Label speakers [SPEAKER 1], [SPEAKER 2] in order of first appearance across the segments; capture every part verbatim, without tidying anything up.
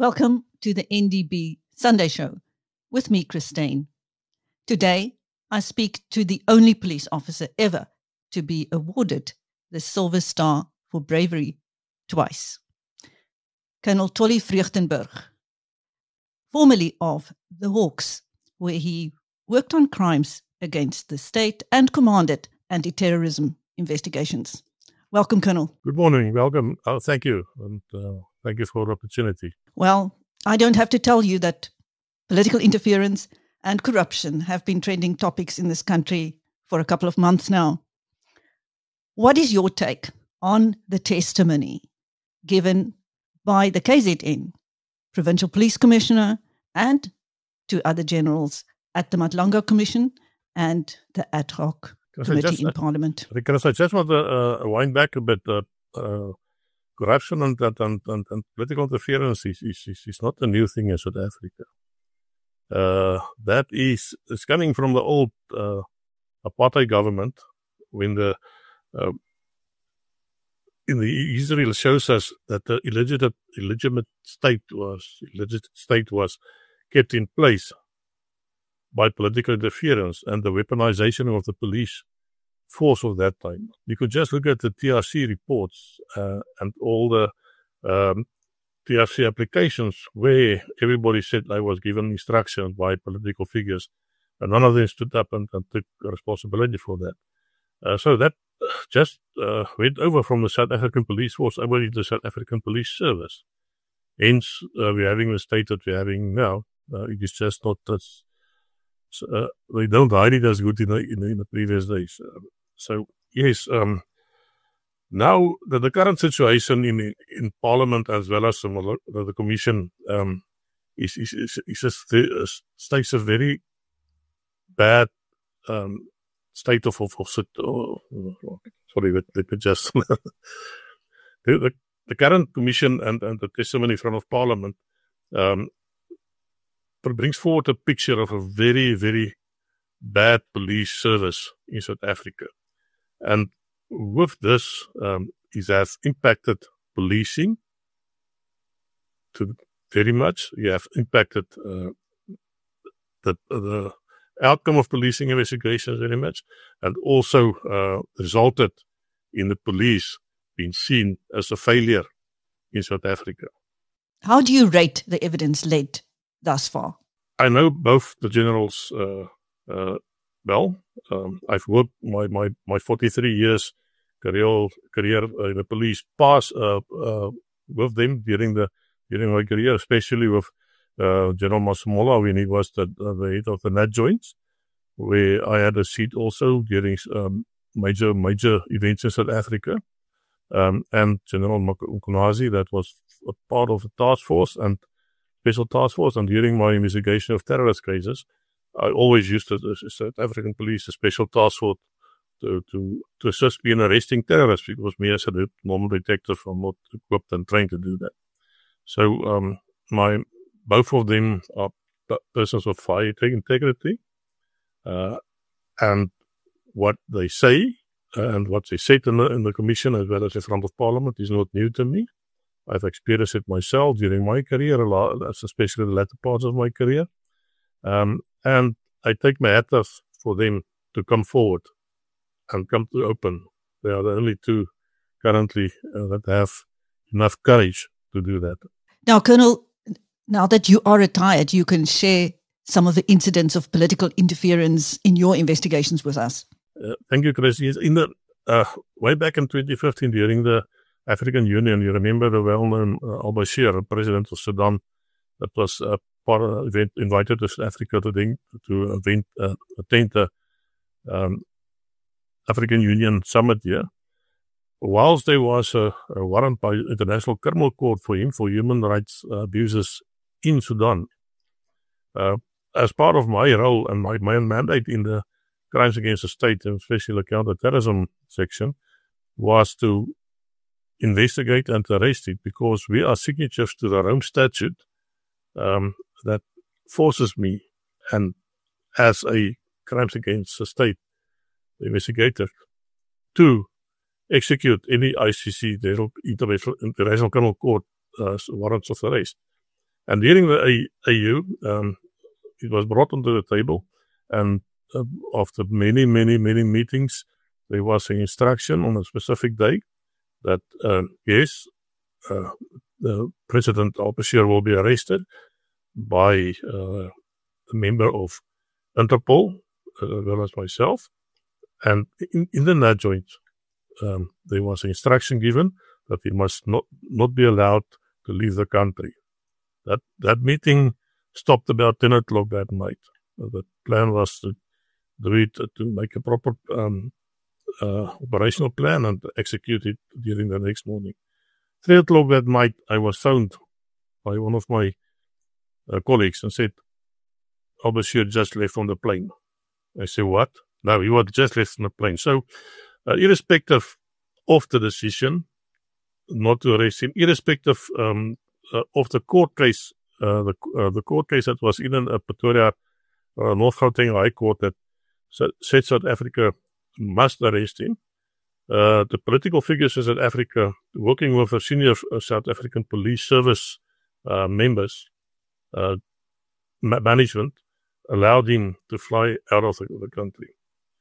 [SPEAKER 1] Welcome to the N D B Sunday Show with me, Christine. Today, I speak to the only police officer ever to be awarded the Silver Star for bravery twice. Colonel Tolly Vreugdenburg, formerly of the Hawks, where he worked on crimes against the state and commanded anti-terrorism investigations. Welcome, Colonel.
[SPEAKER 2] Good morning. Welcome. Oh, thank you. And uh, thank you for the opportunity.
[SPEAKER 1] Well, I don't have to tell you that political interference and corruption have been trending topics in this country for a couple of months now. What is your take on the testimony given by the K Z N, Provincial Police Commissioner, and two other generals at the Matlanga Commission and the Ad Hoc Committee
[SPEAKER 2] just,
[SPEAKER 1] in Parliament?
[SPEAKER 2] Because I just want to uh, wind back a bit. Uh, uh, corruption and, and, and, and political interference is, is, is not a new thing in South Africa. Uh, that is, it's coming from the old uh, apartheid government when the uh, in the Israel shows us that the illegitimate, illegitimate state was illegitimate state was kept in place by political interference and the weaponization of the police force of that time. You could just look at the T R C reports uh, and all the um, T R C applications where everybody said I was given instructions by political figures, and none of them stood up and, and took responsibility for that. Uh, so that just uh, went over from the South African Police Force over to the South African Police Service. Hence, uh, we're having the state that we're having now. Uh, it is just not as uh, they don't hide it as good in the, in the, in the previous days. Uh, so yes, um, now the, the current situation in in Parliament as well as the, the Commission um, is is is, is a, states a very bad um, state of of, of oh, sorry, let, let me just the, the the current Commission and, and the testimony in front of Parliament um, brings forward a picture of a very very bad police service in South Africa, and with this, um, it has impacted policing to very much. You have impacted uh, the the outcome of policing investigations very much, and also uh, resulted in the police being seen as a failure in South Africa.
[SPEAKER 1] How do you rate the evidence led thus far?
[SPEAKER 2] I know both the generals uh, uh, well. Um, I've worked my, my, my forty-three years career career in the police past uh, uh, with them during the during my career, especially with uh, General Masemola when he was the, uh, the head of the N A D joints, where I had a seat also during um, major major events in South Africa, um, and General Mkhwanazi, that was a part of the task force and special task force, and during my investigation of terrorist cases, I always used the South African police, a special task force, to, to, to assist me in arresting terrorists, because me as a normal detective, I'm not equipped and trained to do that. So, um, my, both of them are persons of high integrity, uh, and what they say and what they said in the, in the Commission as well as in front of Parliament is not new to me. I've experienced it myself during my career, a lot, especially the latter parts of my career. Um, and I take my hat off for them to come forward and come to open. They are the only two currently uh, that have enough courage to do that.
[SPEAKER 1] Now, Colonel, now that you are retired, you can share some of the incidents of political interference in your investigations with us.
[SPEAKER 2] Uh, thank you, Chris. Yes, in the uh, way back in twenty fifteen, during the African Union, you remember the well-known uh, al-Bashir, president of Sudan, that was uh, part of the event, invited to South Africa to, think, to event, uh, attend the um, African Union summit here. Whilst there was a, a warrant by International Criminal Court for him for human rights uh, abuses in Sudan, uh, as part of my role and my, my mandate in the crimes against the state, and especially the counter-terrorism section, was to investigate and arrest it, because we are signatories to the Rome Statute um, that forces me, and as a crimes against the state investigator, to execute any I C C, the International Criminal Court, uh, warrants of arrest. And during the A U, um, it was brought onto the table, and uh, after many, many, many meetings, there was an instruction on a specific day that, uh, yes, uh, the President al-Bashir will be arrested by uh, a member of Interpol, uh, as well as myself. And in, in the night joint, um, there was an instruction given that he must not, not be allowed to leave the country. That that meeting stopped about ten o'clock that night. Uh, the plan was to do it, uh, to make a proper um, uh, operational plan and execute it during the next morning. Three o'clock that night, I was phoned by one of my uh, colleagues and said, al-Bashir just left on the plane. I said, what? No, he was just left on the plane. So, uh, irrespective of the decision not to arrest him, irrespective um, uh, of the court case, uh, the uh, the court case that was in uh, Pretoria, uh, North Gauteng High Court that said South Africa must arrest him. Uh, the political figures in South Africa, working with the senior uh, South African Police Service uh, members, uh, ma- management, allowed him to fly out of the, the country.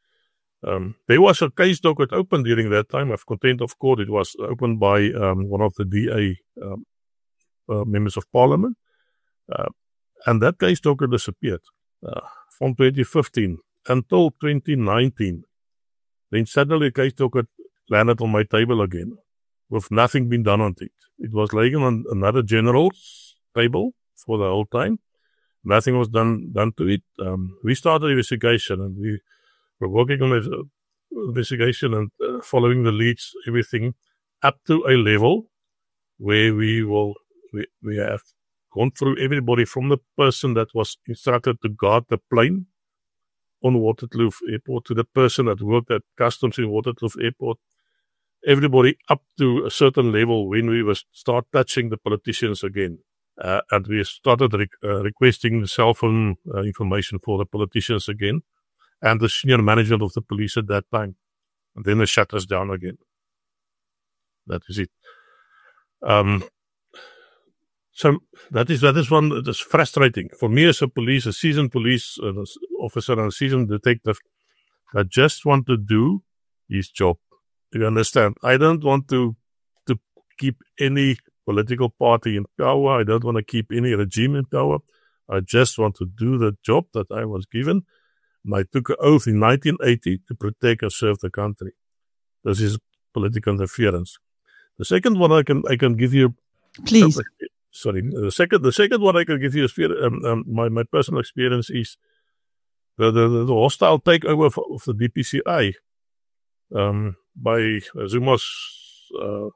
[SPEAKER 2] Um, there was a case docket opened during that time of contempt of court. It was opened by um, one of the D A um, uh, members of parliament. Uh, and that case docket disappeared uh, from twenty fifteen until twenty nineteen. Then suddenly a case docket landed on my table again with nothing being done on it. It was laying on another general's table for the whole time. Nothing was done done to it. Um, we started investigation and we were working on the investigation and uh, following the leads, everything up to a level where we will we, we have gone through everybody from the person that was instructed to guard the plane on Waterkloof Airport to the person that worked at customs in Waterkloof Airport. Everybody up to a certain level when we was start touching the politicians again. Uh, and we started re- uh, requesting the cell phone uh, information for the politicians again and the senior management of the police at that time. And then they shut us down again. That is it. Um, so that is that is one that is frustrating. For me as a police, a seasoned police uh, officer and a seasoned detective, I just want to do his job. You understand? I don't want to to keep any political party in power. I don't want to keep any regime in power. I just want to do the job that I was given. And I took an oath in nineteen eighty to protect and serve the country. This is political interference. The second one I can I can give you,
[SPEAKER 1] please.
[SPEAKER 2] Uh, sorry, the second the second one I can give you is um, um, my my personal experience is the the, the hostile takeover of, of the D P C I um, by Zuma's uh,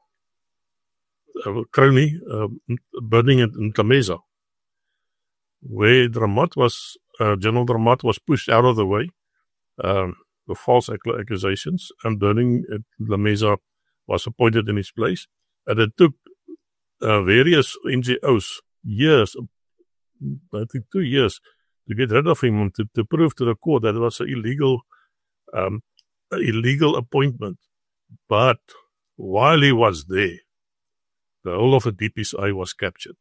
[SPEAKER 2] uh, crony uh, burning in, in Tlameza, where Dramat was uh, General Dramat was pushed out of the way um, with false accusations, and burning at Tlameza was appointed in his place. And it took uh, various N G Os years, I think two years, to get rid of him and to, to prove to the court that it was an illegal, um, illegal appointment. But while he was there, the whole of the D P C I was captured.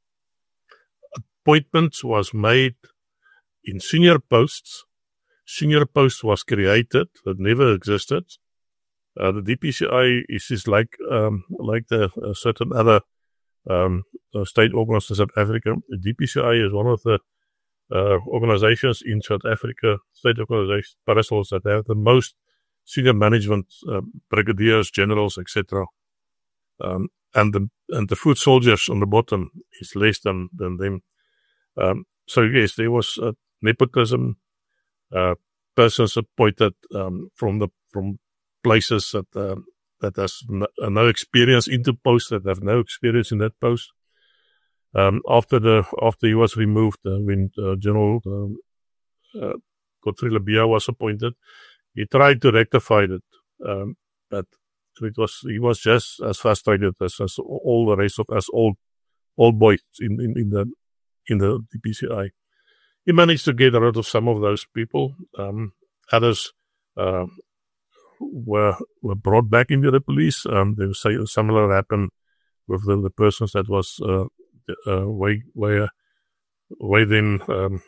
[SPEAKER 2] Appointments was made in senior posts. Senior post was created that never existed. Uh, the D P C I is, is like um, like the uh, certain other um, uh, state organizations in South Africa. The D P C I is one of the uh, organizations in South Africa, state organizations, parasol that have the most senior management, uh, brigadiers, generals, et cetera. Um, and the and the foot soldiers on the bottom is less than than them. Um, so yes, there was uh, nepotism, uh, persons appointed um, from the from places that uh, that has no, uh, no experience into posts that have no experience in that post. Um, after the after he was removed, uh, when uh, General um, uh, Godfrey Lebeya was appointed, he tried to rectify it, um, but it was he was just as frustrated as, as all the rest of us old old boys in, in, in the in the D P C I. He managed to get rid of some of those people. Um, others uh, were were brought back into the police. Um, there was a similar happened with the, the persons that was uh, uh, why, why, uh, why then um,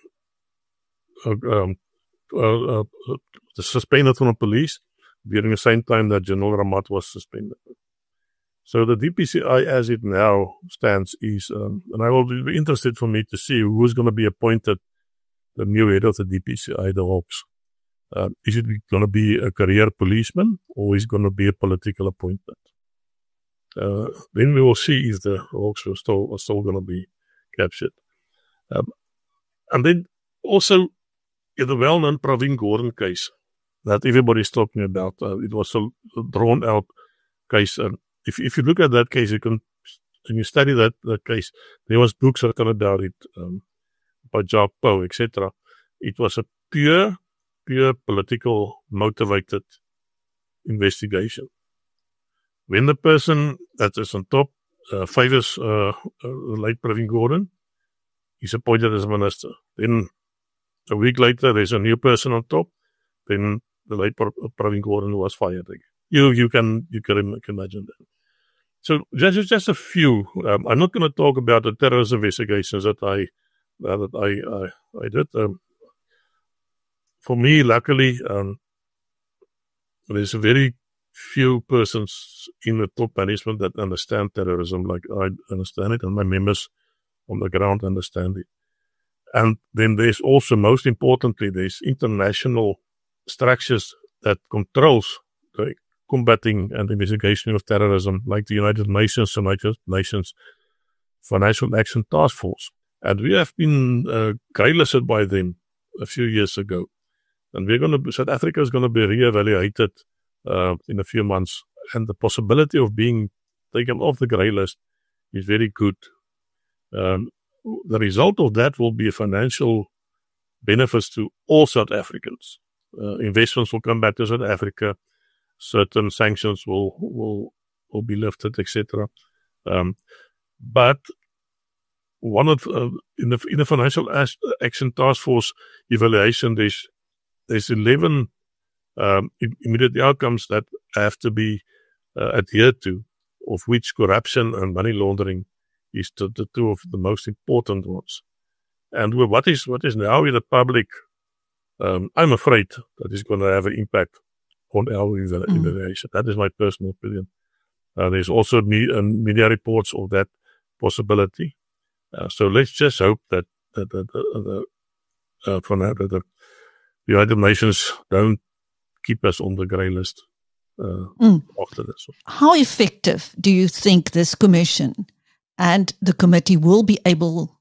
[SPEAKER 2] uh, um, uh, uh, suspended from the police during the same time that General Ramat was suspended. So the D P C I, as it now stands, is, um, and I will be interested for me to see who's going to be appointed the new head of the D P C I, the Hawks. Uh, is it going to be a career policeman, or is it going to be a political appointment? Uh, then we will see if the Hawks are still, are still going to be captured. Um, and then also, in the well-known Pravin Gordhan case that everybody's talking about, uh, it was a drawn-out case. And if if you look at that case, you can, and you study that, that case, there was books written about it um, by Jacques Pau, et cetera. It was a pure, pure political motivated investigation. When the person that is on top uh, favors uh, uh, late Pravin Gordhan, he's appointed as minister. Then a week later, there's a new person on top. Then the late Pravin Gordhan was fired again. You you can you can imagine that. So just just a few. Um, I'm not going to talk about the terrorism investigations that I uh, that I I, I did. Um, for me, luckily, um, there's a very few persons in the top management that understand terrorism like I understand it, and my members on the ground understand it. And then there's also, most importantly, there's international structures that controls the combating and investigation of terrorism, like the United Nations, United Nations Financial Action Task Force. And we have been uh, greylisted by them a few years ago. And we're going to, South Africa is going to be reevaluated uh, in a few months. And the possibility of being taken off the grey list is very good. Um, the result of that will be financial benefits to all South Africans. Uh, investments will come back to South Africa. Certain sanctions will will will be lifted, et cetera. Um, but one of uh, in the in the Financial Action Task Force evaluation, there's there's eleven um, immediate outcomes that have to be uh, adhered to, of which corruption and money laundering is the, the two of the most important ones. And what is what is now in the public, um, I'm afraid that is going to have an impact on our evaluation. Mm. That is my personal opinion. Uh, there's also me, uh, media reports of that possibility. Uh, so let's just hope that, that, that, that, uh, for now, that the United Nations don't keep us on the grey list uh, mm. after this.
[SPEAKER 1] How effective do you think this commission and the committee will be able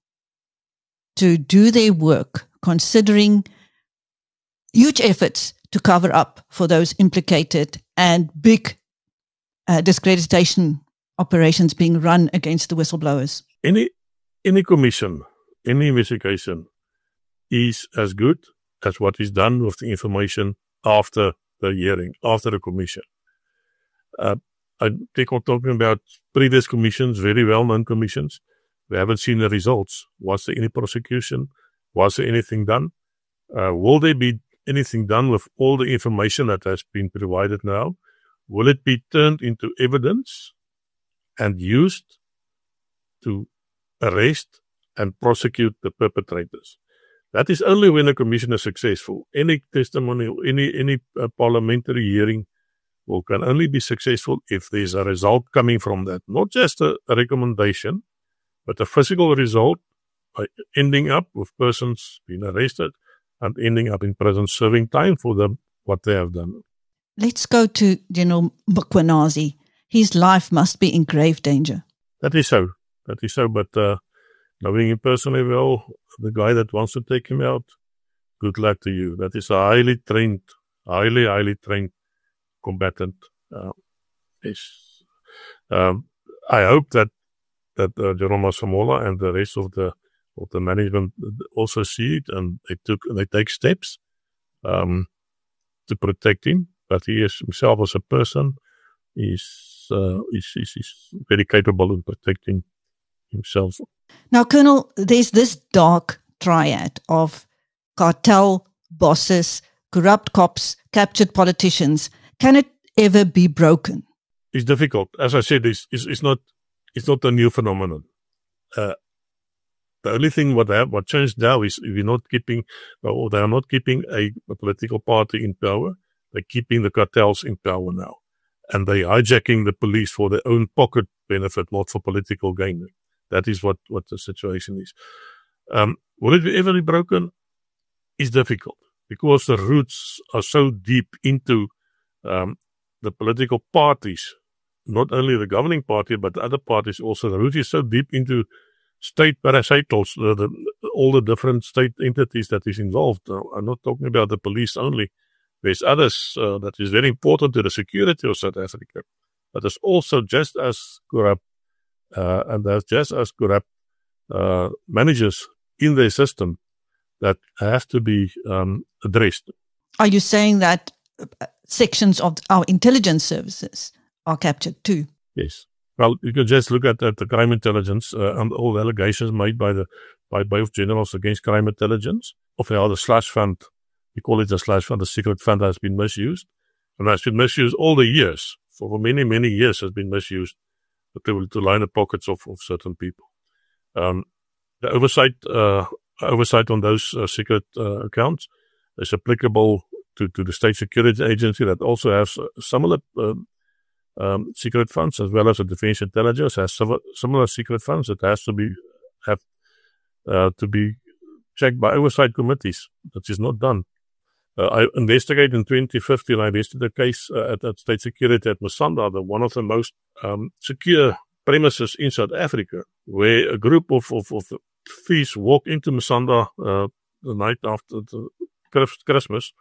[SPEAKER 1] to do their work, considering huge efforts to cover up for those implicated and big uh, discreditation operations being run against the whistleblowers?
[SPEAKER 2] Any any commission, any investigation is as good as what is done with the information after the hearing, after the commission. Uh, I think I'm talking about previous commissions, very well-known commissions. We haven't seen the results. Was there any prosecution? Was there anything done? Uh, will there be anything done with all the information that has been provided now? Will it be turned into evidence and used to arrest and prosecute the perpetrators? That is only when a commission is successful. Any testimony, any any uh, parliamentary hearing will can only be successful if there's a result coming from that. Not just a, a recommendation, but a physical result by ending up with persons being arrested and ending up in prison serving time for them, what they have done.
[SPEAKER 1] Let's go to General Mkhwanazi. His life must be in grave danger.
[SPEAKER 2] That is so. That is so. But uh, knowing him personally well, the guy that wants to take him out, good luck to you. That is a highly trained, highly, highly trained combatant. Uh, is, um, I hope that that uh, General Masemola and the rest of the of the management also see it, and they took they take steps um, to protect him. But he is himself as a person is uh, is, is is very capable of protecting himself.
[SPEAKER 1] Now, Colonel, there's this dark triad of cartel bosses, corrupt cops, captured politicians. Can it ever be broken?
[SPEAKER 2] It's difficult. As I said, it's, it's, it's not it's not a new phenomenon. Uh, The only thing what have, what changed now is we're not keeping, or they are not keeping a, a political party in power. They're keeping the cartels in power now. And they're hijacking the police for their own pocket benefit, not for political gain. That is what, what the situation is. Um, will it ever be broken? It's difficult because the roots are so deep into um, the political parties, not only the governing party, but the other parties also. The root is so deep into state parasitals, uh, the, all the different state entities that is involved. Uh, I'm not talking about the police only. There's others uh, that is very important to the security of South Africa, but it's also just as corrupt, uh, and there's just as corrupt uh, managers in their system that have to be um, addressed.
[SPEAKER 1] Are you saying that sections of our intelligence services are captured too?
[SPEAKER 2] Yes. Well, you can just look at, at the crime intelligence uh, and all the allegations made by the by both generals against crime intelligence of how the slush fund, we call it the slush fund, the secret fund has been misused. And has been misused all the years. For, for many, many years has been misused to, to line the pockets of, of certain people. Um, the oversight uh, oversight on those uh, secret uh, accounts is applicable to, to the State Security Agency that also has similar uh, um, secret funds, as well as the Defense Intelligence has similar secret funds that has to be have uh, to be checked by oversight committees. That is not done. Uh, I investigated in twenty fifteen. I investigated a case uh, at, at State Security at Musanda, the one of the most um, secure premises in South Africa, where a group of, of, of thieves walked into Musanda uh, the night after the Christmas,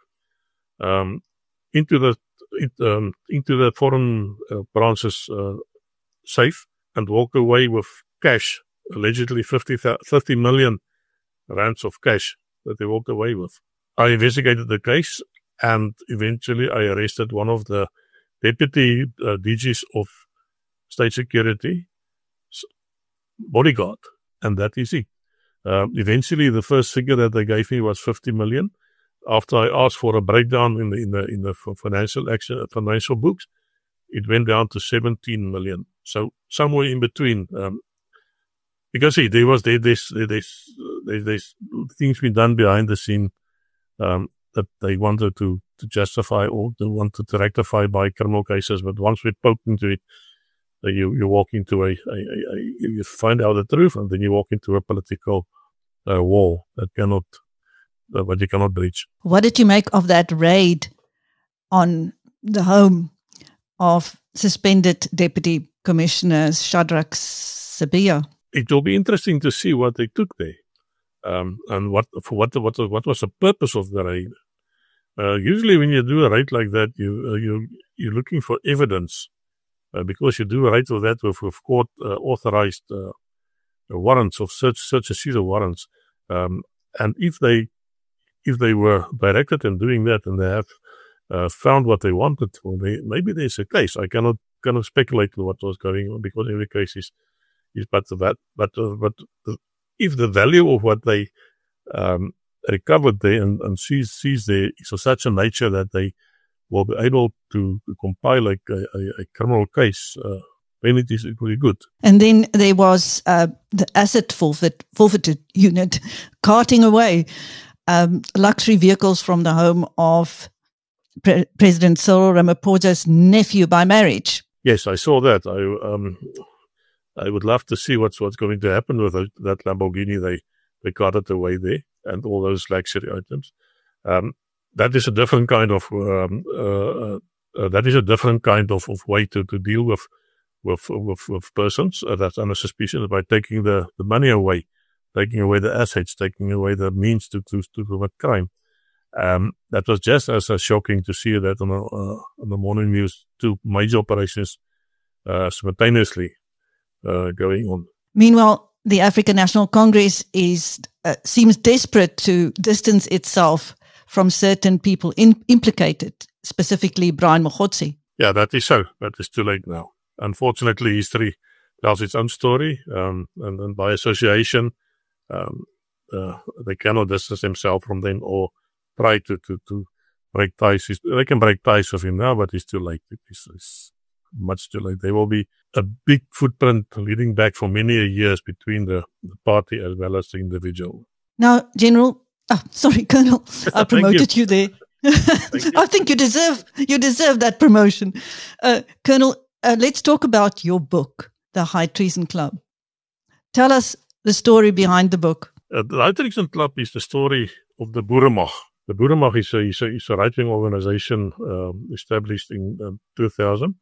[SPEAKER 2] um, into the it, um, into the foreign uh, branches uh, safe, and walked away with cash, allegedly fifty, fifty million rands of cash that they walked away with. I investigated the case, and eventually I arrested one of the deputy uh, D Gs of State Security, bodyguard, and that is it. Uh, eventually, the first figure that they gave me was fifty million. After I asked for a breakdown in the in the in the financial action financial books, it went down to seventeen million. So somewhere in between. Um, you can see there was there there's there's there's, there's things been done behind the scene um, that they wanted to to justify or they wanted to rectify by criminal cases. But once we poked into it, uh, you you walk into a, a, a, a you find out the truth, and then you walk into a political uh, wall that cannot. Uh, but you cannot breach.
[SPEAKER 1] What did you make of that raid on the home of suspended Deputy Commissioner Shadrack Sibiya?
[SPEAKER 2] It will be interesting to see what they took there, um, and what for what what what was the purpose of the raid. Uh, usually, when you do a raid like that, you uh, you you're looking for evidence uh, because you do a raid like that with with court uh, authorized uh, warrants of search search and seizure warrants, um, and if they If they were directed in doing that and they have uh, found what they wanted, well, they, maybe there's a case. I cannot cannot speculate on what was going on because every case is is but that. But uh, but the, if the value of what they um, recovered there and, and seized, seized there is of such a nature that they will be able to, to compile like a, a, a criminal case, uh, then it is really good.
[SPEAKER 1] And then there was uh, the asset forfeit forfeited unit carting away Um, luxury vehicles from the home of Pre- President Cyril Ramaphosa's nephew by marriage.
[SPEAKER 2] Yes, I saw that. I um, I would love to see what's what's going to happen with that Lamborghini they they carted away there and all those luxury items. Um, that is a different kind of um, uh, uh, that is a different kind of, of way to, to deal with with with, with persons uh, that's under suspicion by taking the, the money away. Taking away the assets, taking away the means to to, to commit crime. Um, that was just as uh, shocking to see that on the, uh, on the morning news. Two major operations uh, simultaneously uh, going on.
[SPEAKER 1] Meanwhile, the African National Congress is uh, seems desperate to distance itself from certain people in, implicated, specifically Brian Mogotsi.
[SPEAKER 2] Yeah, that is so. That is too late now. Unfortunately, history tells its own story, um, and, and by association. Um, uh, they cannot distance themselves from them or try to, to, to break ties. They can break ties with him now, but it's too late. It's, it's much too late. There will be a big footprint leading back for many years between the, the party as well as the individual.
[SPEAKER 1] Now, General, oh, sorry, Colonel, I promoted you. you there.
[SPEAKER 2] you.
[SPEAKER 1] I think you deserve you deserve that promotion. Uh, Colonel, uh, let's talk about your book, The High Treason Club. Tell us the story behind the book.
[SPEAKER 2] Uh, the High Treason Club is the story of the Boerenmag. The Boerenmag is a, is a, is a right-wing organization um, established in um, two thousand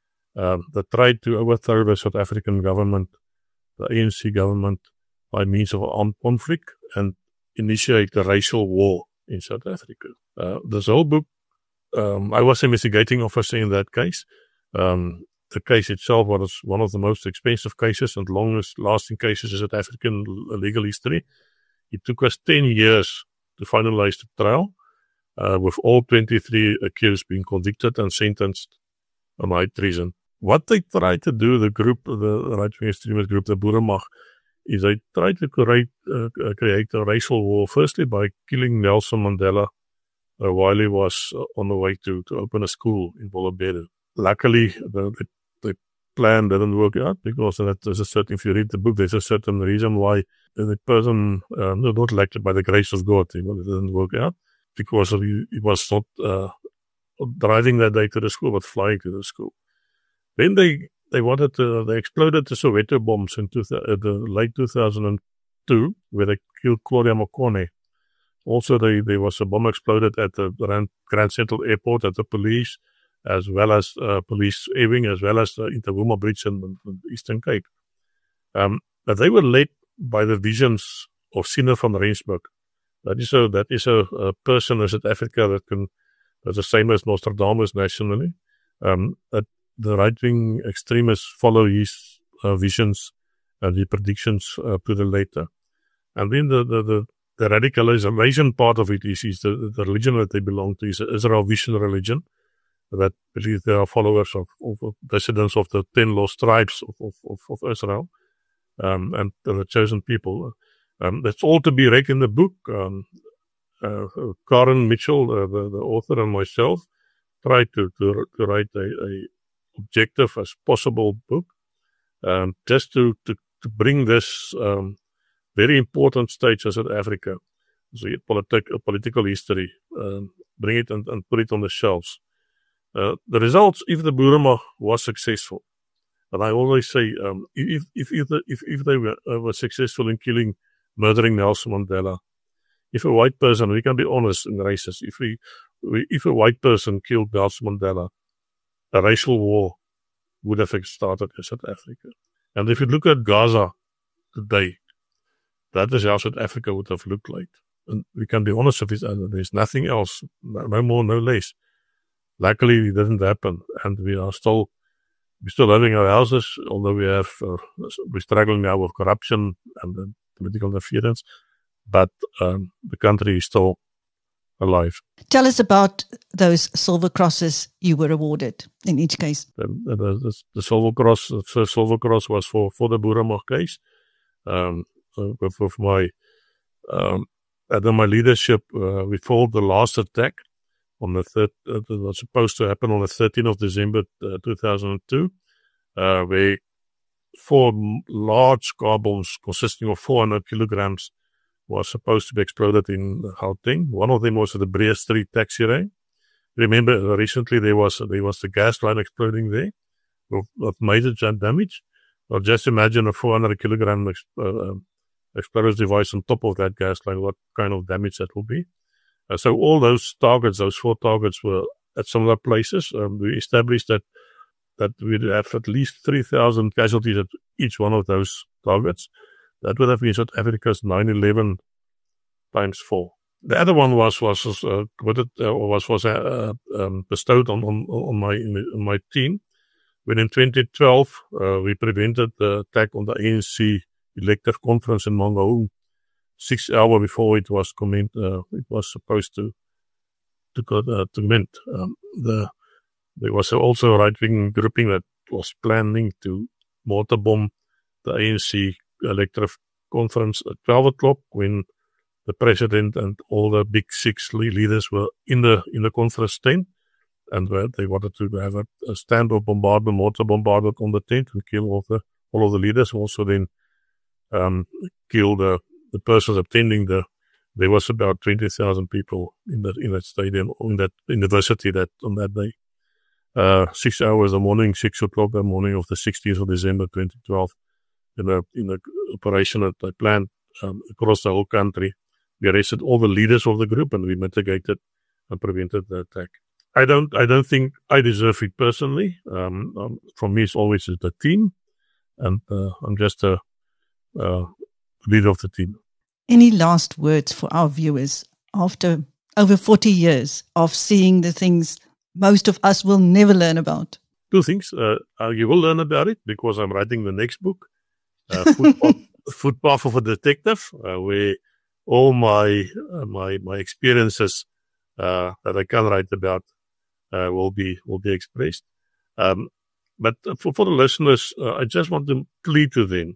[SPEAKER 2] um, that tried to overthrow the South African government, the A N C government, by means of armed conflict and initiate a racial war in South Africa. Uh, this whole book, um, I was an investigating officer in that case. Um, the case itself was one of the most expensive cases and longest lasting cases in South African legal history. It took us ten years to finalize the trial, uh, with all twenty-three accused being convicted and sentenced on high treason. What they tried to do, the group, the right-wing extremist group, the Boerenmag, is they tried to create, uh, create a racial war, firstly by killing Nelson Mandela uh, while he was uh, on the way to, to open a school in Bolobedu. Luckily, the, the, the plan didn't work out because there's a certain, if you read the book, there's a certain reason why the person, uh, not likely by the grace of God, you know, it didn't work out because he, he was not uh, driving that day to the school, but flying to the school. Then they They wanted to, they exploded the Soweto bombs in two, uh, the late two thousand two, where they killed Claudia Mokone. Also, they, there was a bomb exploded at the Grand, Grand Central Airport at the police, as well as uh, police air wing, as well as the Interwooma Bridge in the Eastern Cape. Um, but they were led by the visions of Siener van Rensburg. That is a, that is a, a person in South Africa that can, that's the same as Nostradamus nationally. Um, that the right-wing extremists follow his uh, visions and the predictions uh, to the later. And then the, the, the, the radicalization part of it is, is the, the religion that they belong to is the Israel Vision religion that believe they are followers of, of descendants of the ten lost tribes of, of, of, of Israel um, and the chosen people. Um, that's all to be read in the book. Um, uh, Karen Mitchell, uh, the, the author, and myself tried to, to, to write a, a objective as possible book, um, just to, to, to bring this um, very important stage as South Africa, so politic, political history, um, bring it and, and put it on the shelves. Uh, the results, if the Boerenmag was successful, and I always say, um, if, if, if, the, if, if they were, uh, were successful in killing, murdering Nelson Mandela, if a white person, we can be honest and racist, if we, we if a white person killed Nelson Mandela, a racial war would have started in South Africa. And if you look at Gaza today, that is how South Africa would have looked like. And we can be honest with each other. There's nothing else, no more, no less. Luckily, it didn't happen. And we are still, we're still having our houses, although we have, uh, we're struggling now with corruption and uh, political interference. But um, the country is still alive.
[SPEAKER 1] Tell us about those Silver Crosses you were awarded in each case.
[SPEAKER 2] The, the, the, the Silver Cross, the first Silver Cross was for, for the Boerenmag case. Um, with, with my, um, under my leadership, uh, we followed the last attack on the third, uh, that was supposed to happen on the thirteenth of December, uh, two thousand two, uh, where four large car bombs consisting of four hundred kilograms was supposed to be exploded in Gauteng. One of them was at the Breer Street taxi rank. Remember, recently there was there was the gas line exploding there with, with major damage. Well, just imagine a four hundred kilogram ex, uh, um, explosive device on top of that gas line, what kind of damage that will be. Uh, so all those targets, those four targets were at similar places. Um, we established that that we'd have at least three thousand casualties at each one of those targets. That would have been South Africa's nine eleven times four. The other one was was uh, committed, uh, was was uh, um, bestowed on, on on my on my team when in twenty twelve uh, we prevented the attack on the A N C elective conference in Mangaung six hours before it was comment. Uh, it was supposed to to uh, to mint. Um, the there was also a right wing grouping that was planning to mortar bomb the A N C elective conference at twelve o'clock when the president and all the big six leaders were in the in the conference tent, and uh, they wanted to have a, a stand-off bombardment, mortar bombardment on the tent and kill all the all of the leaders. Also, then um, kill the the persons attending the. There was about twenty thousand people in that in that stadium, in that university that on that day. Uh, six hours in the morning, six o'clock in the morning of the sixteenth of December, twenty twelve, in a in a operation that I planned um, across the whole country. We arrested all the leaders of the group, and we mitigated and prevented the attack. I don't I don't think I deserve it personally. Um, um, for me, it's always the team, and uh, I'm just a uh, leader of the team.
[SPEAKER 1] Any last words for our viewers after over forty years of seeing the things most of us will never learn about?
[SPEAKER 2] Two things. Uh, uh, you will learn about it because I'm writing the next book, uh, Footpath, Footpath of a Detective, uh, where all my uh, my my experiences uh, that I can write about uh, will be will be expressed. Um, but for, for the listeners, uh, I just want to plead to them.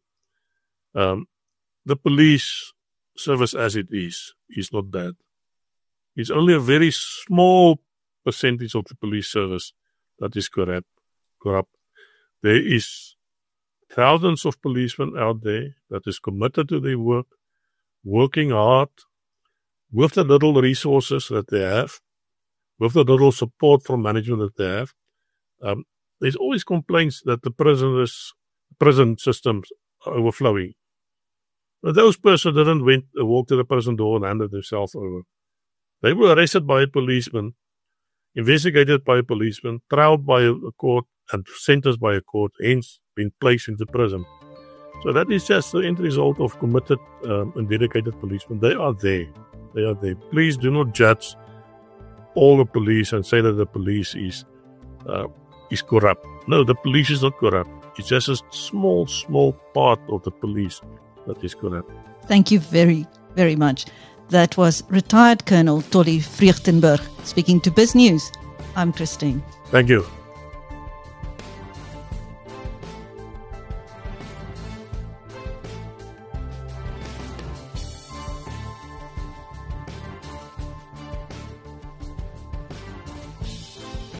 [SPEAKER 2] Um, the police service as it is, is not bad. It's only a very small percentage of the police service that is corrupt. corrupt. There is thousands of policemen out there that is committed to their work, working hard, with the little resources that they have, with the little support from management that they have. Um, there's always complaints that the prisoners, prison systems are overflowing. But those persons didn't went, uh, walk to the prison door and handed themselves over. They were arrested by a policeman, investigated by a policeman, trialed by a, a court, and sentenced by a court, hence been placed into prison. So that is just the end result of committed um, and dedicated policemen. They are there. They are there. Please do not judge all the police and say that the police is uh, is corrupt. No, the police is not corrupt. It's just a small, small part of the police that is correct.
[SPEAKER 1] Thank you very, very much. That was retired Colonel Tolly Vreugdenburg speaking to BizNews. I'm Christine.
[SPEAKER 2] Thank you.